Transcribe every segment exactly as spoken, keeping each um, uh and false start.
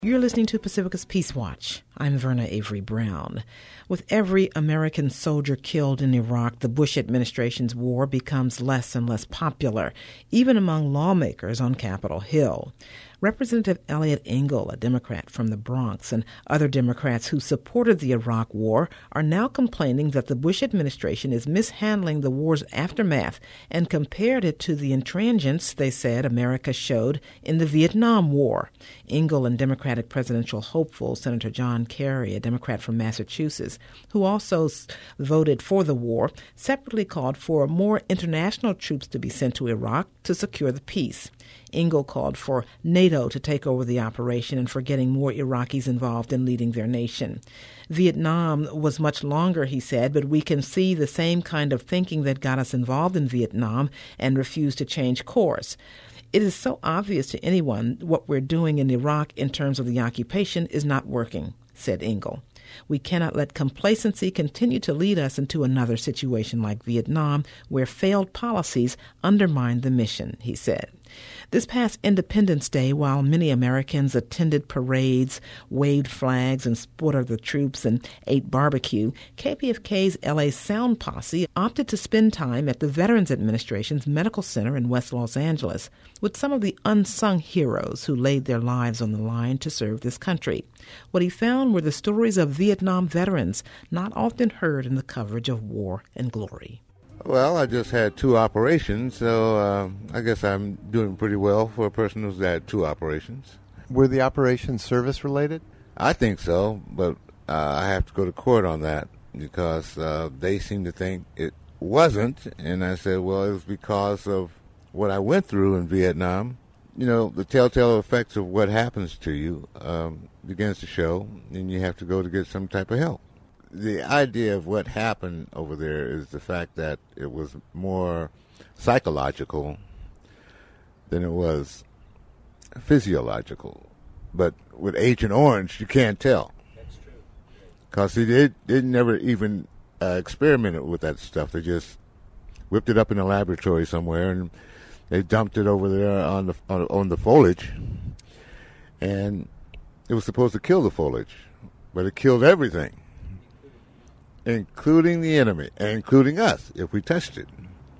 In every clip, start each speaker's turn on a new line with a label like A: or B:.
A: You're listening to Pacifica's Peace Watch. I'm Verna Avery Brown. With every American soldier killed in Iraq, the Bush administration's war becomes less and less popular, even among lawmakers on Capitol Hill. Representative Eliot Engel, a Democrat from the Bronx, and other Democrats who supported the Iraq War are now complaining that the Bush administration is mishandling the war's aftermath and compared it to the intransigence they said America showed in the Vietnam War. Engel and Democratic presidential hopeful Senator John Kerry, a Democrat from Massachusetts, who also voted for the war, separately called for more international troops to be sent to Iraq to secure the peace. Engel called for NATO to take over the operation and for getting more Iraqis involved in leading their nation. Vietnam was much longer, he said, but we can see the same kind of thinking that got us involved in Vietnam and refused to change course. It is so obvious to anyone what we're doing in Iraq in terms of the occupation is not working, said Engel. We cannot let complacency continue to lead us into another situation like Vietnam, where failed policies undermine the mission, he said. This past Independence Day, while many Americans attended parades, waved flags, and supported the troops and ate barbecue, K P F K's L A Sound Posse opted to spend time at the Veterans Administration's Medical Center in West Los Angeles with some of the unsung heroes who laid their lives on the line to serve this country. What he found were the stories of Vietnam veterans not often heard in the coverage of war and glory.
B: Well, I just had two operations, so uh, I guess I'm doing pretty well for a person who's had two operations.
C: Were the operations service-related?
B: I think so, but uh, I have to go to court on that because uh, they seem to think it wasn't, and I said, well, it was because of what I went through in Vietnam. You know, the telltale effects of what happens to you um, begins to show, and you have to go to get some type of help. The idea of what happened over there is the fact that it was more psychological than it was physiological. But with Agent Orange, you can't tell.
D: That's true.
B: Because they, did, they never even uh, experimented with that stuff. They just whipped it up in a laboratory somewhere, and they dumped it over there on the on, on the foliage. And it was supposed to kill the foliage, but it killed everything, including the enemy, and including us, if we touched it.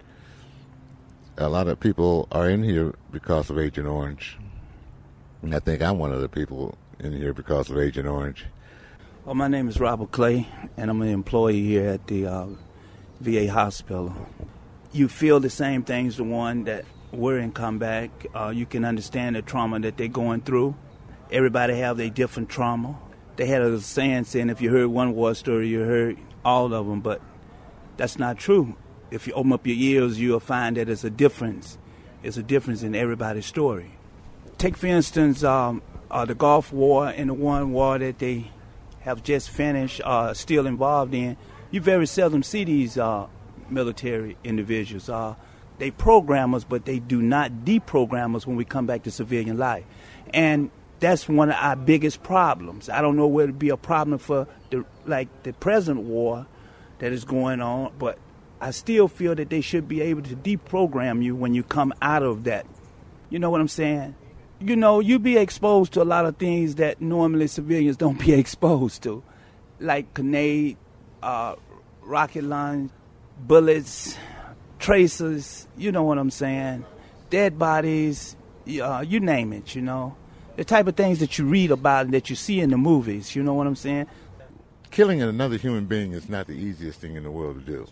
B: A lot of people are in here because of Agent Orange. And I think I'm one of the people in here because of Agent Orange.
D: Well, my name is Robert Clay, and I'm an employee here at the uh, V A hospital. You feel the same things, the one that we're in combat. Uh, you can understand the trauma that they're going through. Everybody have their different trauma. They had a saying saying if you heard one war story, you heard all of them, but that's not true. If you open up your ears, you'll find that there's a difference. There's a difference in everybody's story. Take, for instance, um, uh, the Gulf War and the one war that they have just finished, uh, still involved in. You very seldom see these uh, military individuals. Uh, they program us, but they do not deprogram us when we come back to civilian life. And that's one of our biggest problems. I don't know where to be a problem for the like the present war that is going on, but I still feel that they should be able to deprogram you when you come out of that. You know what I'm saying? You know, you be exposed to a lot of things that normally civilians don't be exposed to, like grenade, uh, rocket launch, bullets, tracers, you know what I'm saying, dead bodies, uh, you name it, you know. The type of things that you read about and that you see in the movies, you know what I'm saying?
B: Killing another human being is not the easiest thing in the world to do.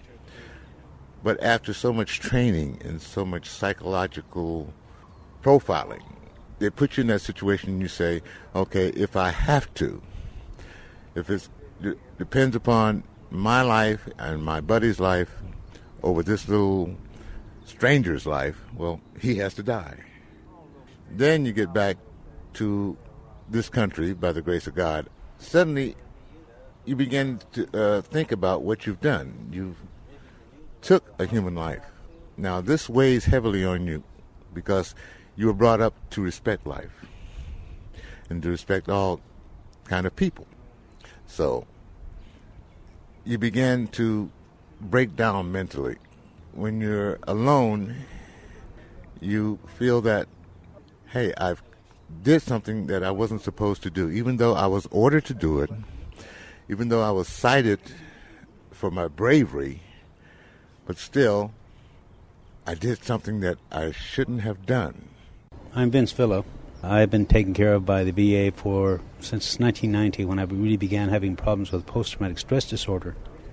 B: But after so much training and so much psychological profiling, they put you in that situation and you say, okay, if I have to, if it depends upon my life and my buddy's life over this little stranger's life, well, he has to die. Then you get back to this country, by the grace of God, suddenly you begin to uh, think about what you've done. You've took a human life. Now, this weighs heavily on you because you were brought up to respect life and to respect all kind of people. So you begin to break down mentally. When you're alone, you feel that, hey, I've did something that I wasn't supposed to do, even though I was ordered to do it, even though I was cited for my bravery, but still, I did something that I shouldn't have done.
E: I'm Vince Fillo. I've been taken care of by the V A for since nineteen ninety, when I really began having problems with post-traumatic stress disorder.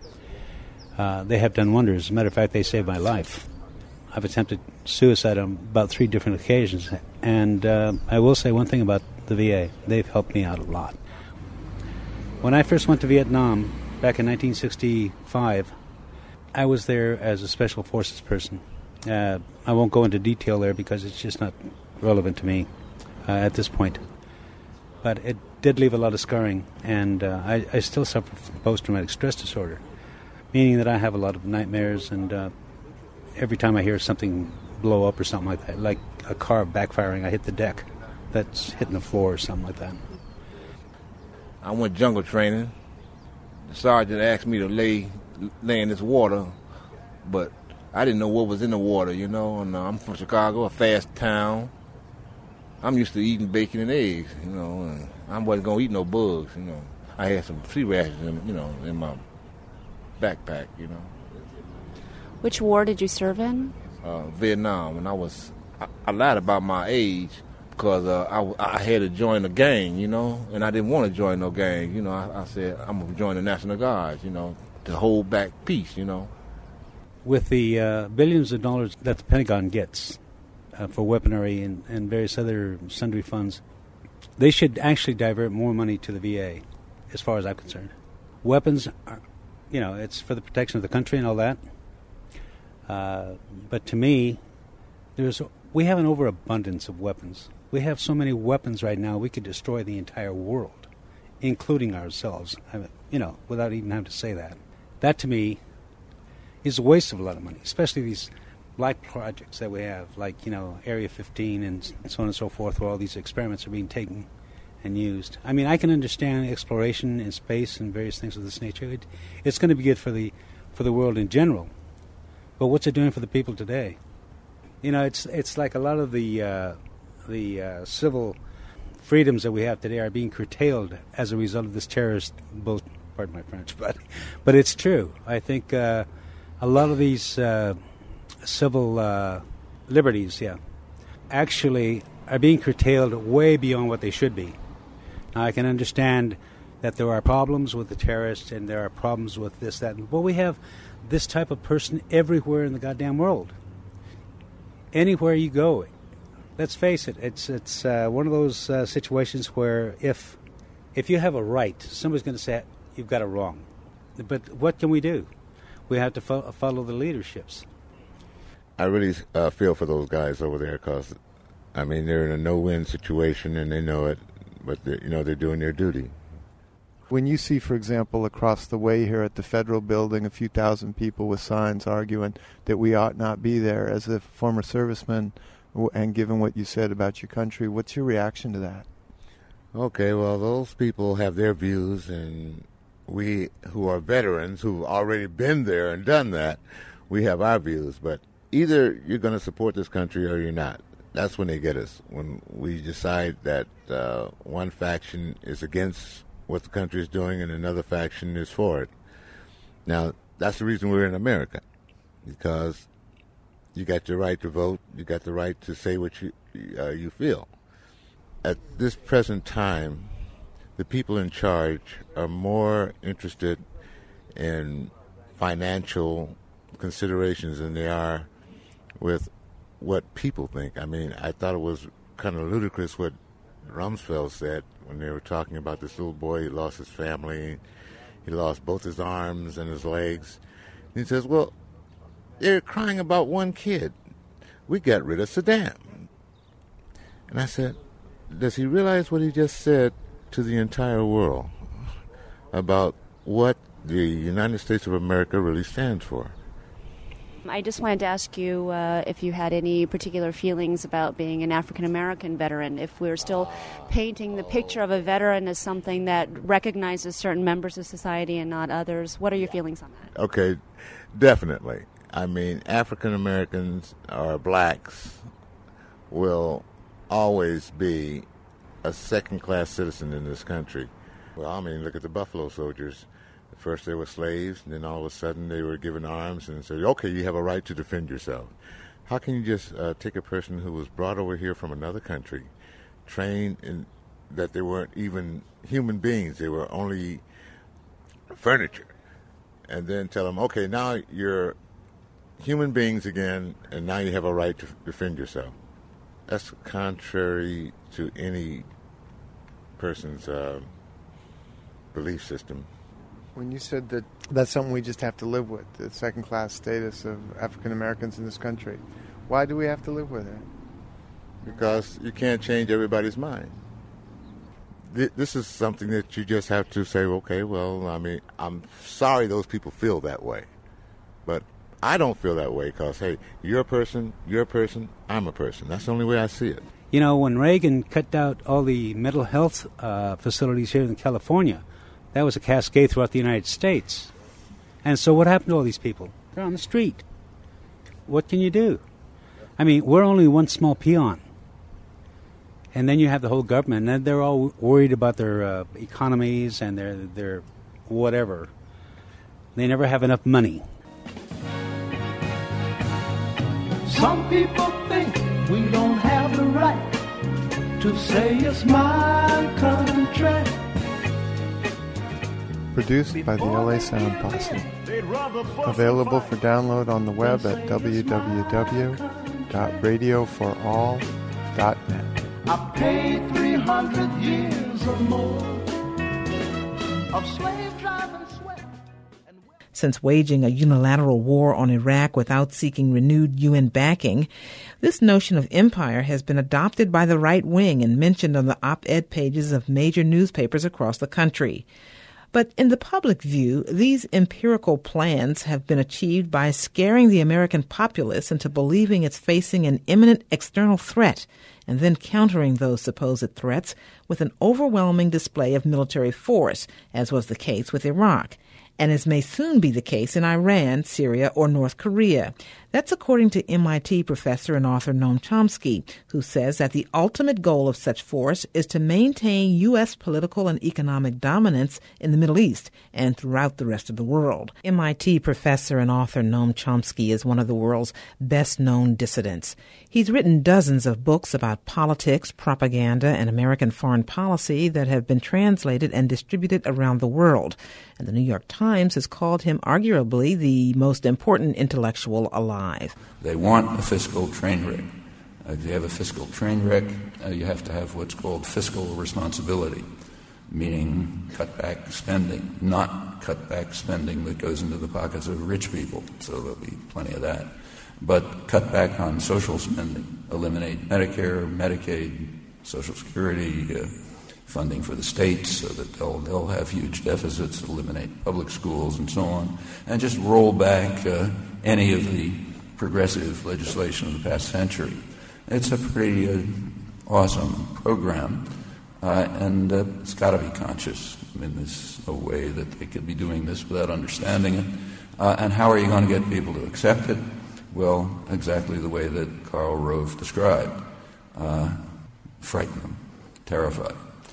E: Uh, they have done wonders. As a matter of fact, they saved my life. I've attempted suicide on about three different occasions, and uh, I will say one thing about the V A. They've helped me out a lot. When I first went to Vietnam back in nineteen sixty-five, I was there as a special forces person. Uh, I won't go into detail there because it's just not relevant to me uh, at this point. But it did leave a lot of scarring, and uh, I, I still suffer from post-traumatic stress disorder, meaning that I have a lot of nightmares, and uh, every time I hear something blow up or something like that, like a car backfiring, I hit the deck that's hitting the floor or something like that.
F: I went jungle training. The sergeant asked me to lay lay in this water, but I didn't know what was in the water, you know. And uh, I'm from Chicago, a fast town. I'm used to eating bacon and eggs, you know. And I wasn't gonna eat no bugs, you know. I had some sea rations, in, you know, in my backpack, you know.
G: Which war did you serve in?
F: Uh, Vietnam, and I was I, I lied about my age because uh, I, I had to join a gang, you know, and I didn't want to join no gang, you know. I, I said I'm gonna join the National Guards, you know, to hold back peace, you know.
E: With the uh, billions of dollars that the Pentagon gets uh, for weaponry and, and various other sundry funds, they should actually divert more money to the V A, as far as I'm concerned. Weapons, are, you know, it's for the protection of the country and all that. Uh, but to me, there's we have an overabundance of weapons. We have so many weapons right now, we could destroy the entire world, including ourselves, I mean, you know, without even having to say that. That, to me, is a waste of a lot of money, especially these light projects that we have, like, you know, Area fifteen and so on and so forth, where all these experiments are being taken and used. I mean, I can understand exploration in space and various things of this nature. It, it's going to be good for the for the world in general. But what's it doing for the people today? You know, it's it's like a lot of the uh, the uh, civil freedoms that we have today are being curtailed as a result of this terrorist bull. Pardon my French, but but it's true. I think uh, a lot of these uh, civil uh, liberties, yeah, actually are being curtailed way beyond what they should be. Now, I can understand that there are problems with the terrorists and there are problems with this, that, but we have this type of person everywhere in the goddamn world. Anywhere you go, let's face it, it's it's uh, one of those uh, situations where if if you have a right, somebody's going to say you've got it wrong. But what can we do? We have to fo- follow the leaderships.
B: I really uh, feel for those guys over there because, I mean, they're in a no-win situation and they know it, but you know they're doing their duty.
C: When you see, for example, across the way here at the Federal Building, a few thousand people with signs arguing that we ought not be there, as a former serviceman, and given what you said about your country, what's your reaction to that?
B: Okay, well, those people have their views, and we who are veterans who've already been there and done that, we have our views. But either you're going to support this country or you're not. That's when they get us, when we decide that uh, one faction is against what the country is doing and another faction is for it. Now, that's the reason we're in America, because you got your right to vote, you got the right to say what you uh, you feel. At this present time, the people in charge are more interested in financial considerations than they are with what people think. I mean, I thought it was kind of ludicrous what Rumsfeld said when they were talking about this little boy. He lost his family, he lost both his arms and his legs. And he says, well, they're crying about one kid. We got rid of Saddam. And I said, does he realize what he just said to the entire world about what the United States of America really stands for?
G: I just wanted to ask you uh, if you had any particular feelings about being an African-American veteran, if we're still painting the picture of a veteran as something that recognizes certain members of society and not others. What are your feelings on that?
B: Okay, definitely. I mean, African-Americans or blacks will always be a second-class citizen in this country. Well, I mean, look at the Buffalo Soldiers. First they were slaves, and then all of a sudden they were given arms and said, okay, you have a right to defend yourself. How can you just uh, take a person who was brought over here from another country, trained in that they weren't even human beings, they were only furniture, and then tell them, okay, now you're human beings again, and now you have a right to defend yourself? That's contrary to any person's uh, belief system.
C: When you said that that's something we just have to live with, the second-class status of African Americans in this country, why do we have to live with it?
B: Because you can't change everybody's mind. This is something that you just have to say, okay, well, I mean, I'm sorry those people feel that way. But I don't feel that way because, hey, you're a person, you're a person, I'm a person. That's the only way I see it.
E: You know, when Reagan cut out all the mental health uh, facilities here in California, that was a cascade throughout the United States. And so what happened to all these people? They're on the street. What can you do? I mean, we're only one small peon. And then you have the whole government, and they're all worried about their uh, economies and their their whatever. They never have enough money.
H: Some people think we don't have the right to say it's my country.
C: Produced by the L A Sound Posse. Available for download on the web at w w w dot radio for all dot net.
H: I paid three hundred years or more of slave driving sweat.
A: Since waging a unilateral war on Iraq without seeking renewed U N backing, this notion of empire has been adopted by the right wing and mentioned on the op-ed pages of major newspapers across the country. But in the public view, these empirical plans have been achieved by scaring the American populace into believing it's facing an imminent external threat and then countering those supposed threats with an overwhelming display of military force, as was the case with Iraq, and as may soon be the case in Iran, Syria, or North Korea. That's according to M I T professor and author Noam Chomsky, who says that the ultimate goal of such force is to maintain U S political and economic dominance in the Middle East and throughout the rest of the world. M I T professor and author Noam Chomsky is one of the world's best-known dissidents. He's written dozens of books about politics, propaganda, and American foreign policy that have been translated and distributed around the world. And the New York Times has called him arguably the most important intellectual alive.
I: They want a fiscal train wreck. Uh, if you have a fiscal train wreck, uh, you have to have what's called fiscal responsibility, meaning cut back spending, not cut back spending that goes into the pockets of rich people, so there'll be plenty of that, but cut back on social spending, eliminate Medicare, Medicaid, Social Security, uh, funding for the states so that they'll, they'll have huge deficits, eliminate public schools and so on, and just roll back uh, any of the progressive legislation of the past century. It's a pretty uh, awesome program, uh, and uh, it's got to be conscious. I mean, there's no way that they could be doing this without understanding it. Uh, and how are you going to get people to accept it? Well, exactly the way that Karl Rove described. Uh, frighten them, terrify.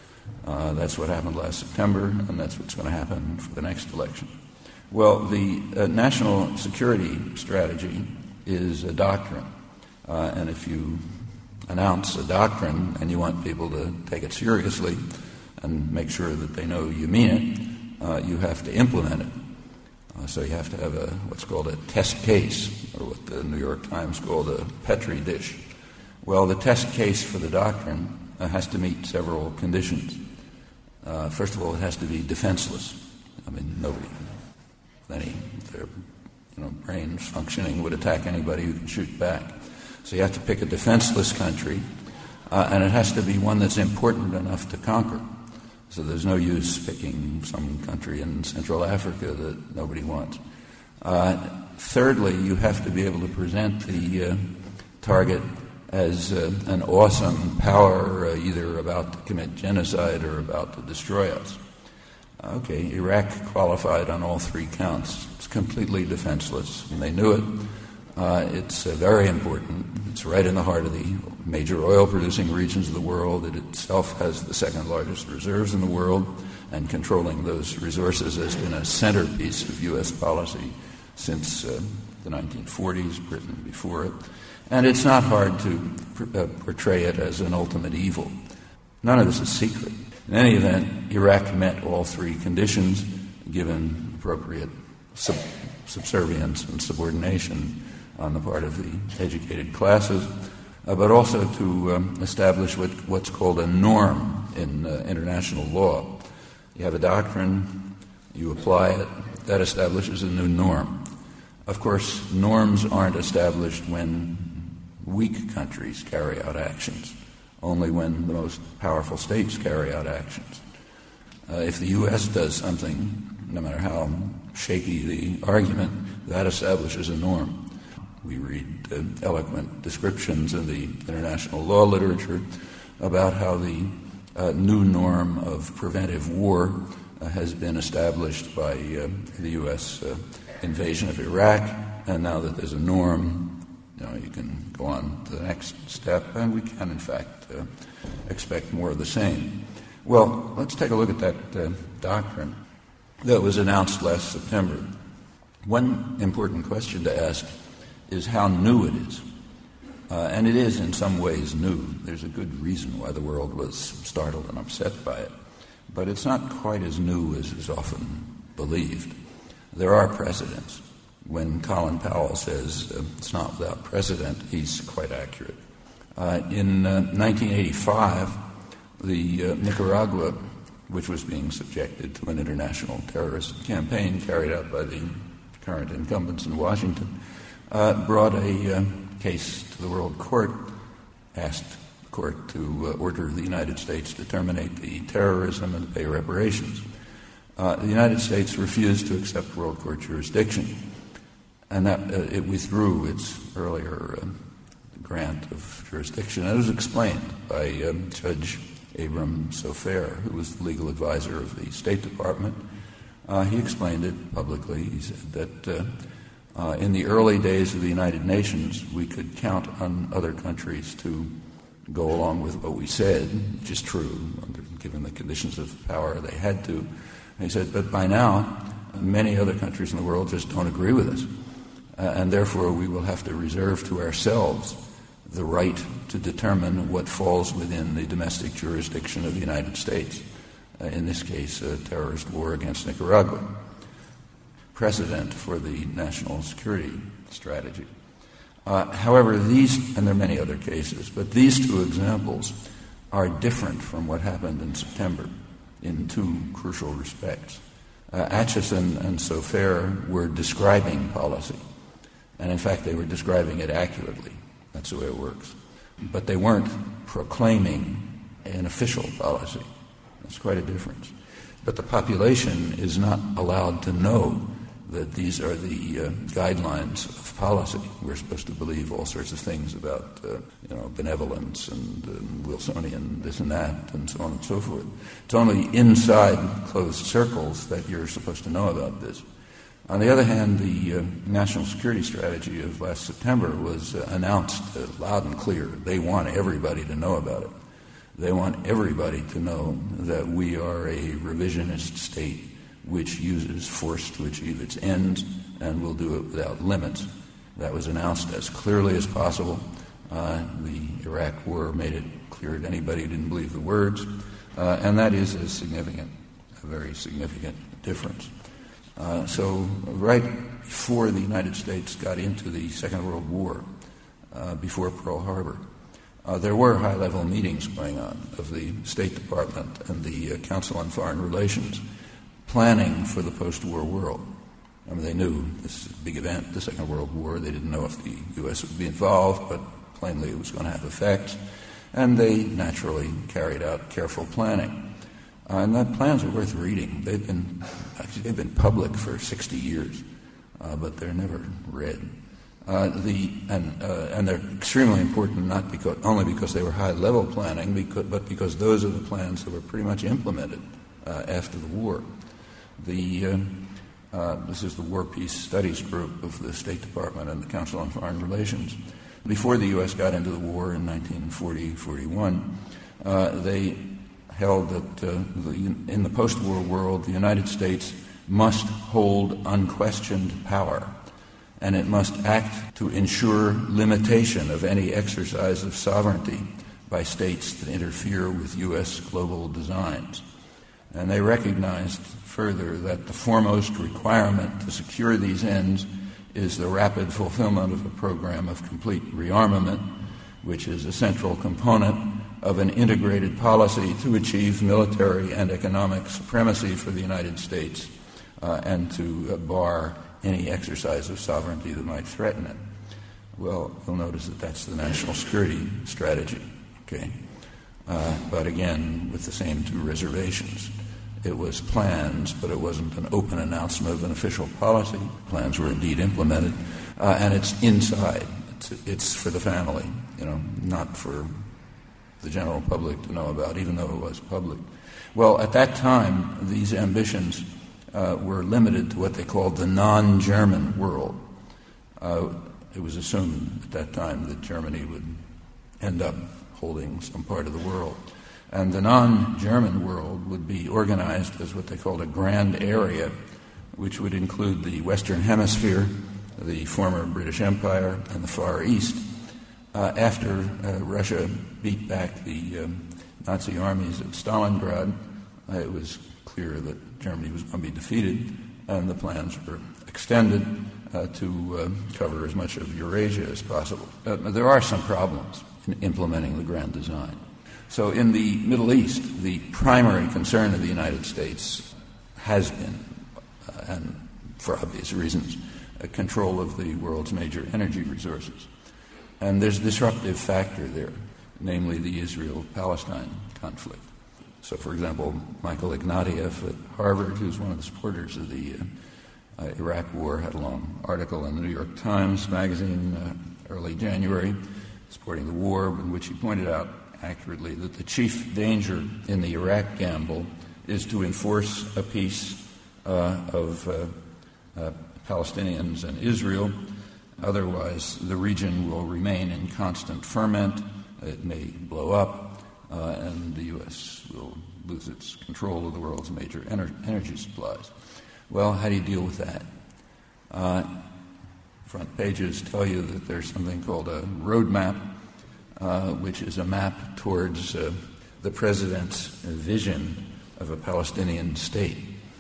I: Uh, that's what happened last September, and that's what's going to happen for the next election. Well, the uh, national security strategy is a doctrine, uh, and if you announce a doctrine and you want people to take it seriously and make sure that they know you mean it, uh, you have to implement it. Uh, so you have to have a what's called a test case, or what the New York Times called a Petri dish. Well, the test case for the doctrine uh, has to meet several conditions. Uh, first of all, it has to be defenseless. I mean, nobody, with any their you know, brains functioning, would attack anybody who can shoot back. So you have to pick a defenseless country, uh, and it has to be one that's important enough to conquer. So there's no use picking some country in Central Africa that nobody wants. Uh, thirdly, you have to be able to present the uh, target as uh, an awesome power, uh, either about to commit genocide or about to destroy us. Okay, Iraq qualified on all three counts. It's completely defenseless, and they knew it. Uh, it's uh, very important. It's right in the heart of the major oil-producing regions of the world. It itself has the second largest reserves in the world, and controlling those resources has been a centerpiece of U S policy since uh, the nineteen forties, Britain before it. And it's not hard to pr- uh, portray it as an ultimate evil. None of this is secret. In any event, Iraq met all three conditions, given appropriate sub- subservience and subordination on the part of the educated classes, uh, but also to um, establish what, what's called a norm in uh, international law. You have a doctrine, you apply it, that establishes a new norm. Of course, norms aren't established when weak countries carry out actions, only when the most powerful states carry out actions. Uh, if the U S does something, no matter how shaky the argument, that establishes a norm. We read uh, eloquent descriptions in the international law literature about how the uh, new norm of preventive war uh, has been established by uh, the U S uh, invasion of Iraq, and now that there's a norm, you know, you can go on to the next step, and we can, in fact, uh, expect more of the same. Well, let's take a look at that uh, doctrine that was announced last September. One important question to ask is how new it is. Uh, and it is in some ways new. There's a good reason why the world was startled and upset by it. But it's not quite as new as is often believed. There are precedents. When Colin Powell says uh, it's not without precedent, he's quite accurate. Uh, in uh, nineteen eighty-five, the uh, Nicaragua, which was being subjected to an international terrorist campaign carried out by the current incumbents in Washington, uh, brought a uh, case to the World Court, asked the court to uh, order the United States to terminate the terrorism and pay reparations. Uh, the United States refused to accept World Court jurisdiction, and that uh, it withdrew its earlier uh, grant of jurisdiction. And it was explained by um, Judge Abram Sofair, who was the legal advisor of the State Department. Uh, he explained it publicly. He said that uh, uh, in the early days of the United Nations, we could count on other countries to go along with what we said, which is true, under, given the conditions of power they had to. And he said, but by now, many other countries in the world just don't agree with us. Uh, and therefore, we will have to reserve to ourselves the right to determine what falls within the domestic jurisdiction of the United States. Uh, in this case, a terrorist war against Nicaragua. Precedent for the national security strategy. Uh, however, these, and there are many other cases, but these two examples are different from what happened in September in two crucial respects. Uh, Atchison and Sofair were describing policy, and in fact they were describing it accurately. That's the way it works. But they weren't proclaiming an official policy. That's quite a difference. But the population is not allowed to know that these are the uh, guidelines of policy. We're supposed to believe all sorts of things about, uh, you know, benevolence and uh, Wilsonian this and that, and so on and so forth. It's only inside closed circles that you're supposed to know about this. On the other hand, the uh, national security strategy of last September was uh, announced uh, loud and clear. They want everybody to know about it. They want everybody to know that we are a revisionist state which uses force to achieve its ends and will do it without limits. That was announced as clearly as possible. Uh, the Iraq War made it clear to anybody who didn't believe the words, uh, and that is a significant, a very significant difference. Uh, so right before the United States got into the Second World War, uh, before Pearl Harbor, uh, there were high-level meetings going on of the State Department and the uh, Council on Foreign Relations, planning for the post-war world. I mean, they knew this big event, the Second World War. They didn't know if the U S would be involved, but plainly it was going to have effects. And they naturally carried out careful planning. Uh, and that plans are worth reading. They've been actually they've been public for sixty years, uh, but they're never read. Uh, the and uh, and they're extremely important, not because only because they were high-level planning, because, but because those are the plans that were pretty much implemented uh, after the war. The uh, uh, this is the War Peace Studies Group of the State Department and the Council on Foreign Relations. Before the U S got into the war in nineteen forty forty-one, uh, they held that uh, the, in the post-war world, the United States must hold unquestioned power, and it must act to ensure limitation of any exercise of sovereignty by states that interfere with U S global designs. And they recognized further that the foremost requirement to secure these ends is the rapid fulfillment of a program of complete rearmament, which is a central component of an integrated policy to achieve military and economic supremacy for the United States uh, and to uh, bar any exercise of sovereignty that might threaten it. Well, you'll notice that that's the national security strategy, okay? Uh, but again, with the same two reservations. It was plans, but it wasn't an open announcement of an official policy. Plans were indeed implemented, uh, and it's inside. It's, it's for the family, you know, not for the general public to know about, even though it was public. Well, at that time, these ambitions uh, were limited to what they called the non-German world. Uh, it was assumed at that time that Germany would end up holding some part of the world. And the non-German world would be organized as what they called a grand area, which would include the Western Hemisphere, the former British Empire, and the Far East. Uh, after uh, Russia beat back the um, Nazi armies at Stalingrad, uh, it was clear that Germany was going to be defeated, and the plans were extended uh, to uh, cover as much of Eurasia as possible. Uh, there are some problems in implementing the grand design. So in the Middle East, the primary concern of the United States has been, uh, and for obvious reasons, uh, control of the world's major energy resources. And there's a disruptive factor there, namely the Israel-Palestine conflict. So, for example, Michael Ignatieff at Harvard, who's one of the supporters of the uh, uh, Iraq War, had a long article in the New York Times Magazine uh, early January supporting the war, in which he pointed out accurately that the chief danger in the Iraq gamble is to enforce a peace uh, of uh, uh, Palestinians and Israel. Otherwise, the region will remain in constant ferment. It may blow up, uh, and the U S will lose its control of the world's major ener- energy supplies. Well, how do you deal with that? Uh, front pages tell you that there's something called a roadmap, uh, which is a map towards uh, the president's vision of a Palestinian state.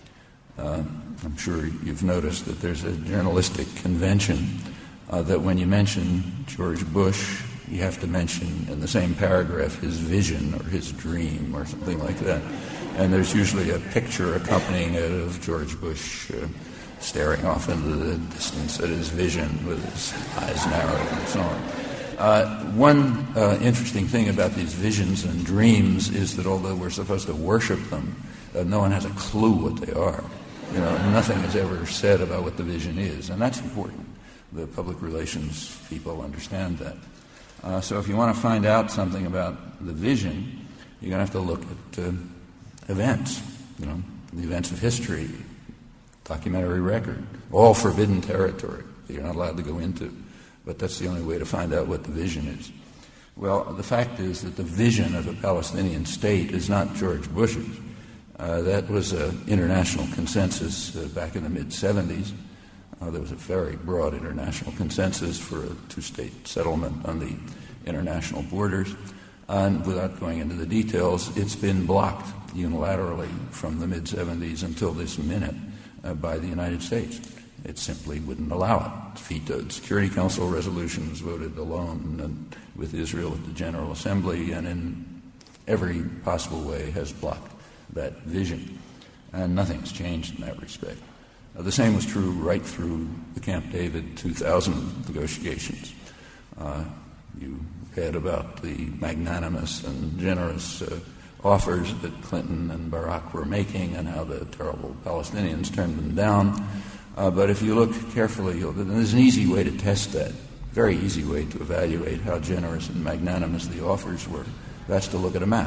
I: Uh, I'm sure you've noticed that there's a journalistic convention Uh, that when you mention George Bush, you have to mention in the same paragraph his vision or his dream or something like that. And there's usually a picture accompanying it of George Bush uh, staring off into the distance at his vision with his eyes narrowed and so on. Uh, one uh, interesting thing about these visions and dreams is that although we're supposed to worship them, uh, no one has a clue what they are. You know, nothing is ever said about what the vision is, and that's important. The public relations people understand that. Uh, so if you want to find out something about the vision, you're going to have to look at uh, events, you know, the events of history, documentary record, all forbidden territory that you're not allowed to go into. But that's the only way to find out what the vision is. Well, the fact is that the vision of a Palestinian state is not George Bush's. Uh, that was an international consensus uh, back in the mid-seventies. Uh, there was a very broad international consensus for a two-state settlement on the international borders. And without going into the details, it's been blocked unilaterally from the mid-seventies until this minute uh, by the United States. It simply wouldn't allow it. It's vetoed Security Council resolutions, voted alone and with Israel at the General Assembly, and in every possible way has blocked that vision. And nothing's changed in that respect. Uh, the same was true right through the Camp David two thousand negotiations. Uh, you read about the magnanimous and generous uh, offers that Clinton and Barack were making and how the terrible Palestinians turned them down. Uh, but if you look carefully, you'll, there's an easy way to test that, very easy way to evaluate how generous and magnanimous the offers were. That's to look at a map.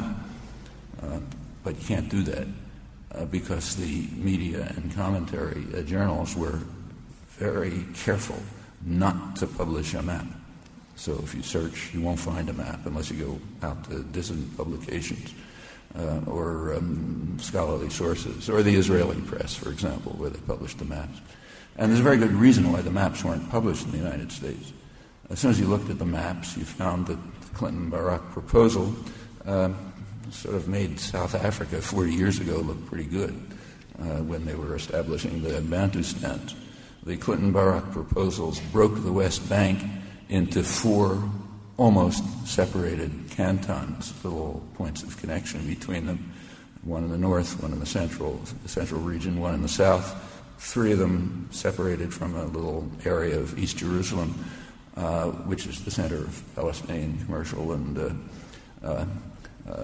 I: Uh, but you can't do that. Uh, because the media and commentary uh, journals were very careful not to publish a map. So if you search, you won't find a map unless you go out to dissident publications uh, or um, scholarly sources, or the Israeli press, for example, where they publish the maps. And there's a very good reason why the maps weren't published in the United States. As soon as you looked at the maps, you found that the Clinton-Barak proposal uh, sort of made South Africa forty years ago look pretty good uh, when they were establishing the Bantustans. The Clinton-Barak proposals broke the West Bank into four almost separated cantons, little points of connection between them, one in the north, one in the central, the central region, one in the south, three of them separated from a little area of East Jerusalem, uh, which is the center of Palestinian commercial and uh, uh, uh,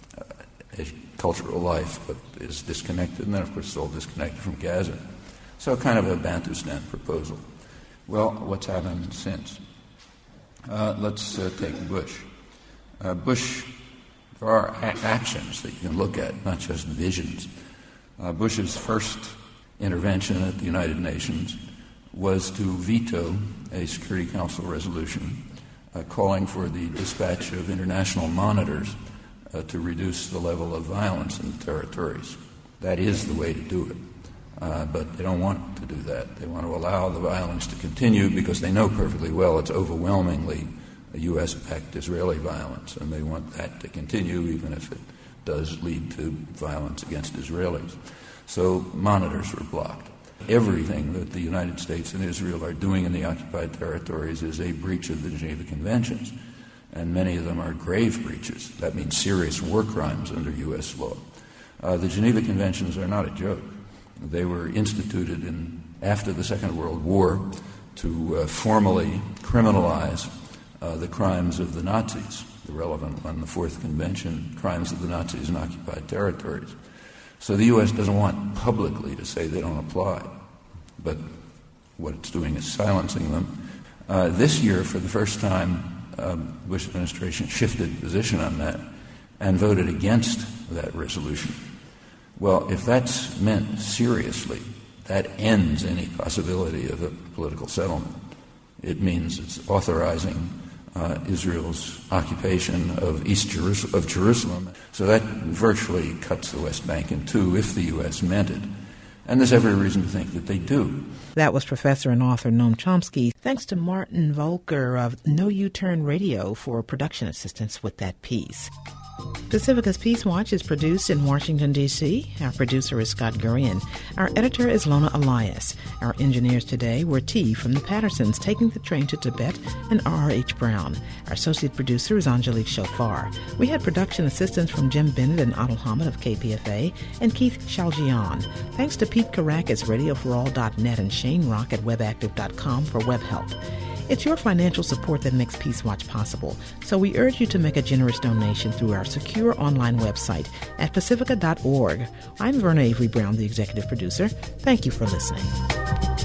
I: uh, cultural life, but is disconnected, and then, of course, it's all disconnected from Gaza. So kind of a Bantustan proposal. Well, what's happened since? Uh, let's uh, take Bush. Uh, Bush, there are a- actions that you can look at, not just visions. Uh, Bush's first intervention at the United Nations was to veto a Security Council resolution uh, calling for the dispatch of international monitors uh, to reduce the level of violence in the territories. That is the way to do it. Uh, but they don't want to do that. They want to allow the violence to continue because they know perfectly well it's overwhelmingly a U S-backed Israeli violence, and they want that to continue even if it does lead to violence against Israelis. So monitors were blocked. Everything that the United States and Israel are doing in the occupied territories is a breach of the Geneva Conventions, and many of them are grave breaches. That means serious war crimes under U S law. Uh, the Geneva Conventions are not a joke. They were instituted in, after the Second World War to uh, formally criminalize uh, the crimes of the Nazis, the relevant one, the Fourth Convention, crimes of the Nazis in occupied territories. So the U S doesn't want publicly to say they don't apply, but what it's doing is silencing them. Uh, this year, for the first time, um, Bush administration shifted position on that and voted against that resolution. Well, if that's meant seriously, that ends any possibility of a political settlement. It means it's authorizing uh, Israel's occupation of East Jerus- of Jerusalem. So that virtually cuts the West Bank in two if the U S meant it. And there's every reason to think that they do.
A: That was professor and author Noam Chomsky. Thanks to Martin Volker of No U-Turn Radio for production assistance with that piece. Pacifica's Peace Watch is produced in Washington, D C Our producer is Scott Gurian. Our editor is Lona Elias. Our engineers today were T from the Pattersons, Taking the Train to Tibet, and R H. Brown. Our associate producer is Angelique Chauffard. We had production assistance from Jim Bennett and Adil Hamid of K P F A, and Keith Shaljian. Thanks to Pete Karakis, radio for all dot net, and Shane Rock at webactive dot com for web help. It's your financial support that makes Peace Watch possible, so we urge you to make a generous donation through our secure online website at pacifica dot org. I'm Verna Avery Brown, the executive producer. Thank you for listening.